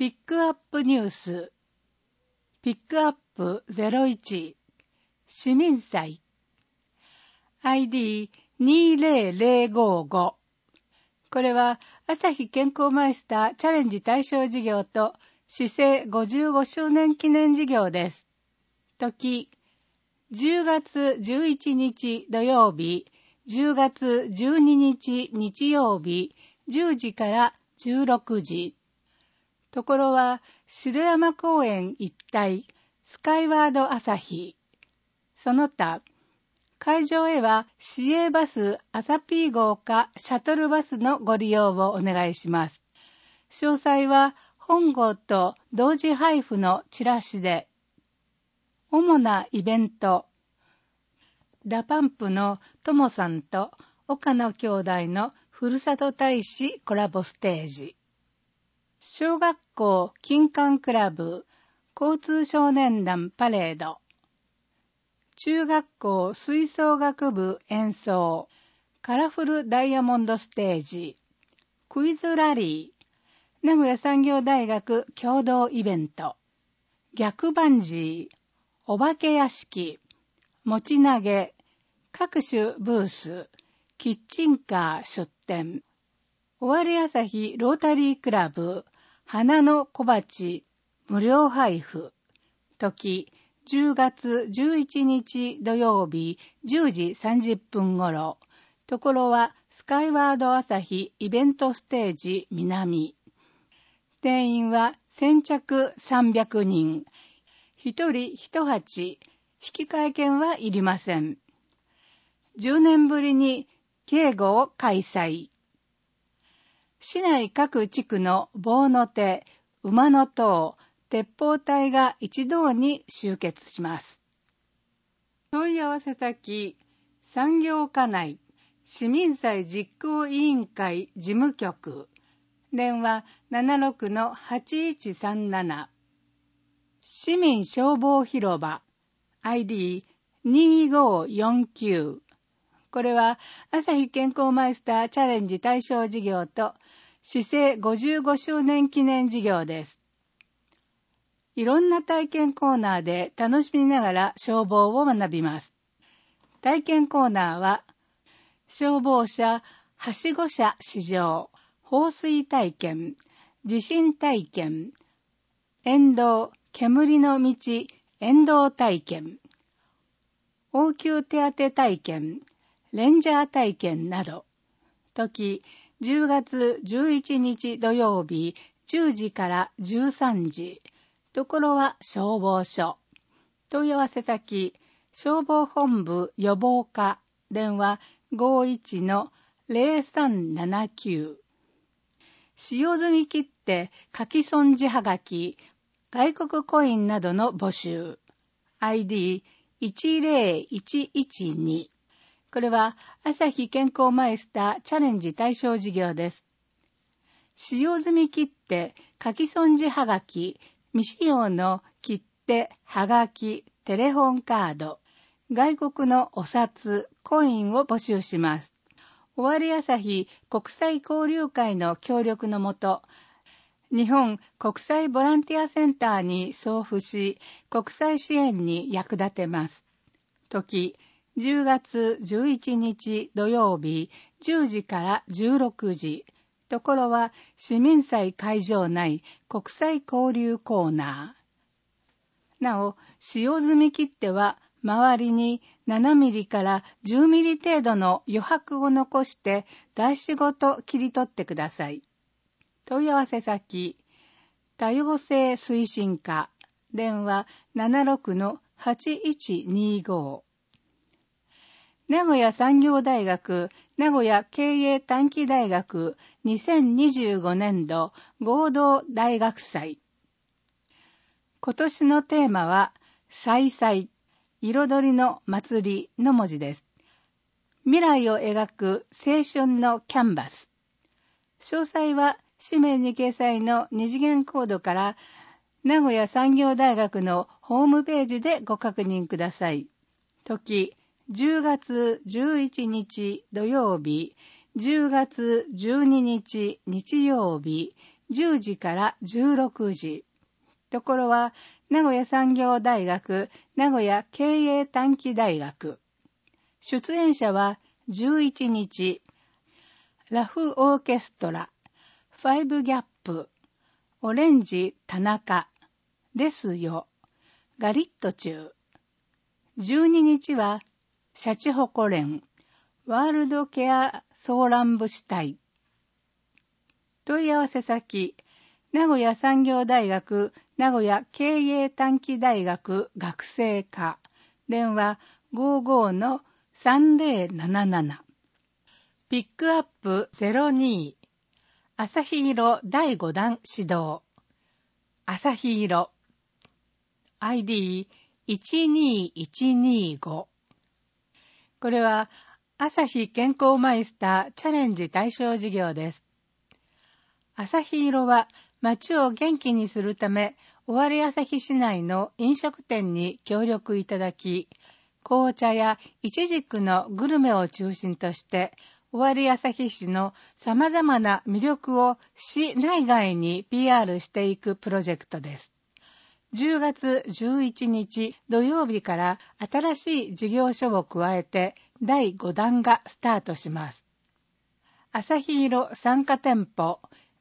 ピックアップニュース、ピックアップ01、市民祭、ID20055。これは、朝日健康マイスターチャレンジ対象事業と、市政55周年記念事業です。時、10月11日土曜日、10月12日日曜日、10時から16時。ところは、城山公園一帯、スカイワード朝日。その他、会場へは市営バスアサピー号かシャトルバスのご利用をお願いします。詳細は本号と同時配布のチラシで。主なイベント。ダパンプのともさんと岡野兄弟のふるさと大使コラボステージ。小学校金管クラブ交通少年団パレード。中学校吹奏楽部演奏カラフルダイヤモンドステージ。クイズラリー。名古屋産業大学共同イベント。逆バンジー。お化け屋敷。持ち投げ。各種ブース。キッチンカー出店。尾張朝日ロータリークラブ。花の小鉢。無料配布。時、10月11日土曜日10時30分頃。ところはスカイワード朝日イベントステージ南。定員は先着300人。1人1鉢。引換券はいりません。10年ぶりに警護を開催。市内各地区の棒の手、馬の塔、鉄砲隊が一堂に集結します。問い合わせ先、産業課内、市民祭実行委員会事務局、電話 76-8137、市民消防広場、ID2549。これは、朝日健康マイスターチャレンジ対象事業と、市政55周年記念事業です。いろんな体験コーナーで楽しみながら消防を学びます。体験コーナーは、消防車、はしご車試乗、放水体験、地震体験、沿道、煙の道、沿道体験、応急手当体験、レンジャー体験など、時、10月11日土曜日10時から13時、ところは消防署。問い合わせ先、消防本部予防課、電話 51-0379。使用済み切手、書き損じはがき、外国コインなどの募集。ID10112。これは朝日健康マイスターチャレンジ対象事業です。使用済み切手、書き損じはがき、未使用の切手、はがき、テレホンカード、外国のお札、コインを募集します。尾張朝日国際交流会の協力のもと、日本国際ボランティアセンターに送付し、国際支援に役立てます。時、10月11日土曜日10時から16時。ところは市民祭会場内国際交流コーナー。なお、使用済み切手は周りに7ミリから10ミリ程度の余白を残して台紙ごと切り取ってください。問い合わせ先、多様性推進課、電話 76-8125。名古屋産業大学、名古屋経営短期大学2025年度合同大学祭。今年のテーマは、彩彩、彩りの祭りの文字です。未来を描く青春のキャンバス。詳細は紙面に掲載の二次元コードから名古屋産業大学のホームページでご確認ください。時、10月11日土曜日、10月12日日曜日、 10時から16時。ところは、名古屋産業大学、名古屋経営短期大学。出演者は11日、ラフオーケストラ、ファイブギャップ、オレンジ田中、ですよ、ガリット中。12日は、シャチホコ連、ワールドケアソーラン節隊。問い合わせ先、名古屋産業大学、名古屋経営短期大学学生課、電話 55-3077。ピックアップ02、朝日色第5弾指導。朝日色、ID12125。これは、朝日健康マイスターチャレンジ対象事業です。朝日色は、街を元気にするため、尾張旭市内の飲食店に協力いただき、紅茶やイチジクのグルメを中心として、尾張旭市の様々な魅力を市内外に PR していくプロジェクトです。10月11日土曜日から新しい事業所を加えて第5弾がスタートします。朝日色参加店舗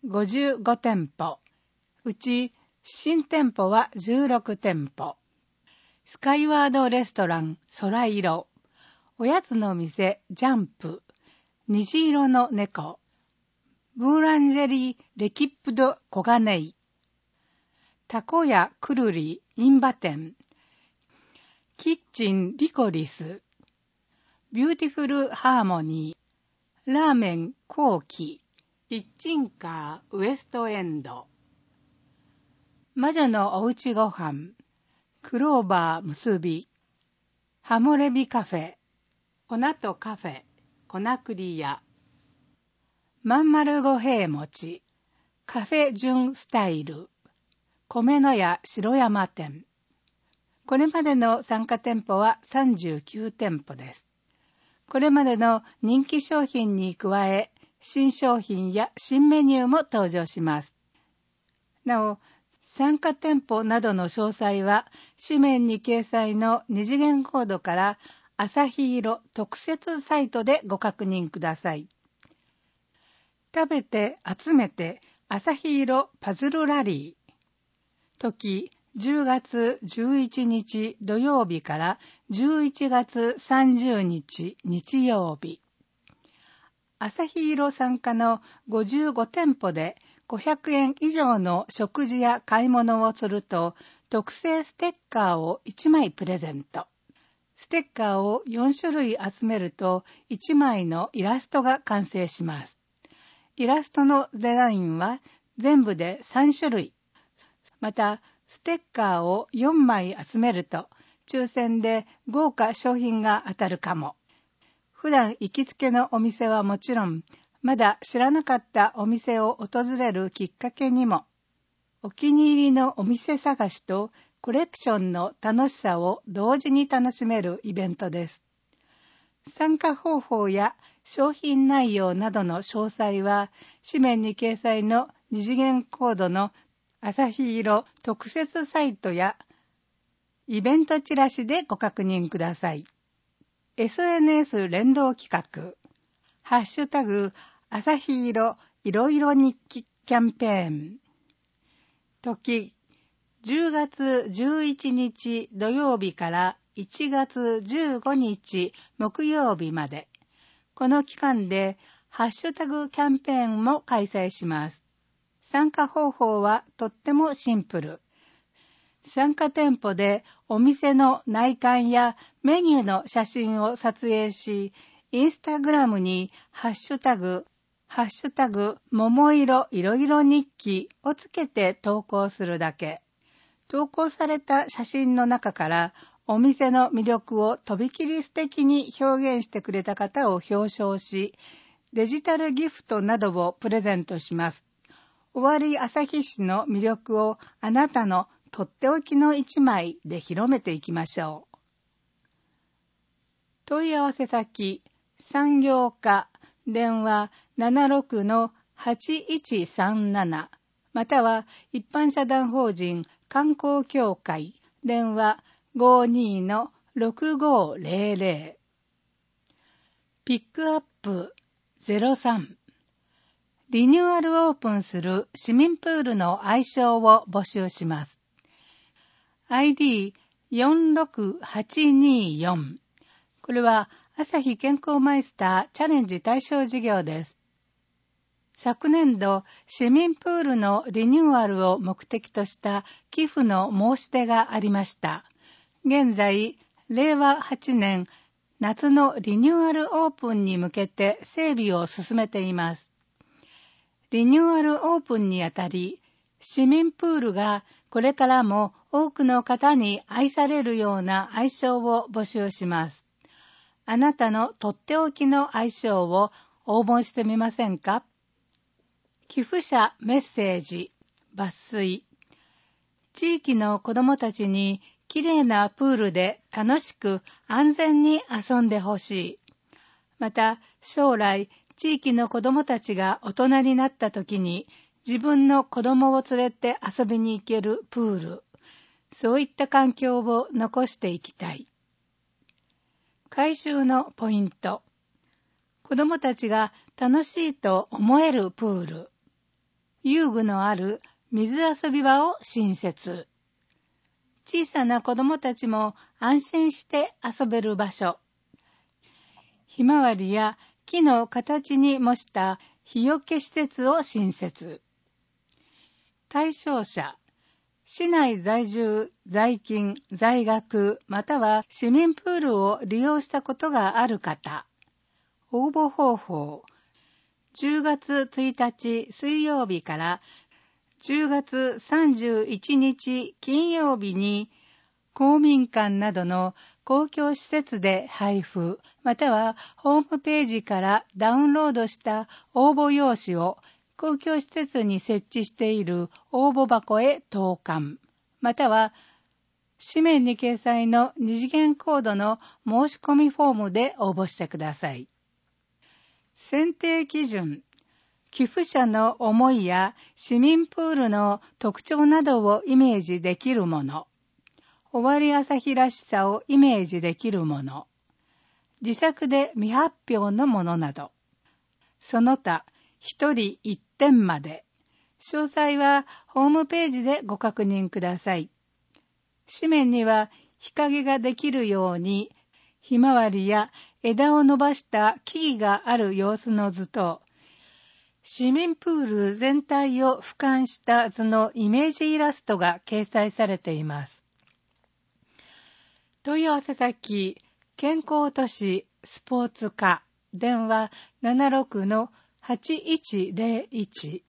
55店舗、うち新店舗は16店舗。スカイワードレストラン空色、おやつの店ジャンプ、虹色の猫、ブーランジェリーレキップドコガネイ、タコヤクルリインバ店、キッチンリコリス、ビューティフルハーモニー、ラーメンコーキ、キッチンカーウエストエンド、魔女のおうちごはん、クローバー結び、ハモレビカフェ、粉とカフェ、粉栗屋、まんまる五平餅、カフェ純スタイル、米の屋城山店。これまでの参加店舗は39店舗です。これまでの人気商品に加え、新商品や新メニューも登場します。なお、参加店舗などの詳細は、紙面に掲載の二次元コードから朝日色特設サイトでご確認ください。食べて集めて朝日色パズルラリー。時10月11日土曜日から11月30日日曜日。朝日色参加の55店舗で500円以上の食事や買い物をすると特製ステッカーを1枚プレゼント。ステッカーを4種類集めると1枚のイラストが完成します。イラストのデザインは全部で3種類。また、ステッカーを4枚集めると抽選で豪華商品が当たるかも。普段行きつけのお店はもちろん、まだ知らなかったお店を訪れるきっかけにも、お気に入りのお店探しとコレクションの楽しさを同時に楽しめるイベントです。参加方法や商品内容などの詳細は、紙面に掲載の二次元コードの朝日色特設サイトやイベントチラシでご確認ください。SNS 連動企画、ハッシュタグ朝日色いろいろ日記キャンペーン。時、10月11日土曜日から1月15日木曜日まで、この期間でハッシュタグキャンペーンも開催します。参加方法はとってもシンプル。参加店舗でお店の内観やメニューの写真を撮影し、インスタグラムにハッシュタグ桃色いろいろ日記をつけて投稿するだけ。投稿された写真の中からお店の魅力をとびきり素敵に表現してくれた方を表彰し、デジタルギフトなどをプレゼントします。尾張旭市の魅力をあなたのとっておきの一枚で広めていきましょう。問い合わせ先、産業課、電話 76-8137 または一般社団法人観光協会電話 52-6500 ピックアップ03リニューアルオープンする市民プールの愛称を募集します。ID46824 これは朝日健康マイスターチャレンジ対象事業です。昨年度、市民プールのリニューアルを目的とした寄付の申し出がありました。現在、令和8年夏のリニューアルオープンに向けて整備を進めています。リニューアルオープンにあたり、市民プールがこれからも多くの方に愛されるような愛称を募集します。あなたのとっておきの愛称を応募してみませんか？寄付者メッセージ、抜粋。地域の子どもたちにきれいなプールで楽しく安全に遊んでほしい。また、将来、地域の子どもたちが大人になった時に自分の子どもを連れて遊びに行けるプール。そういった環境を残していきたい。改修のポイント。子どもたちが楽しいと思えるプール。遊具のある水遊び場を新設。小さな子どもたちも安心して遊べる場所。ひまわりや木の形に模した日よけ施設を新設。対象者。市内在住、在勤、在学、または市民プールを利用したことがある方。応募方法。10月1日水曜日から10月31日金曜日に公民館などの公共施設で配布、またはホームページからダウンロードした応募用紙を公共施設に設置している応募箱へ投函、または紙面に掲載の二次元コードの申し込みフォームで応募してください。選定基準。寄付者の思いや市民プールの特徴などをイメージできるもの。尾張朝日らしさをイメージできるもの。自作で未発表のものなど。その他、一人一点まで。詳細はホームページでご確認ください。紙面には日陰ができるように、ひまわりや枝を伸ばした木々がある様子の図と、市民プール全体を俯瞰した図のイメージイラストが掲載されています。問い合わせ先、健康都市スポーツ課、電話 76-8101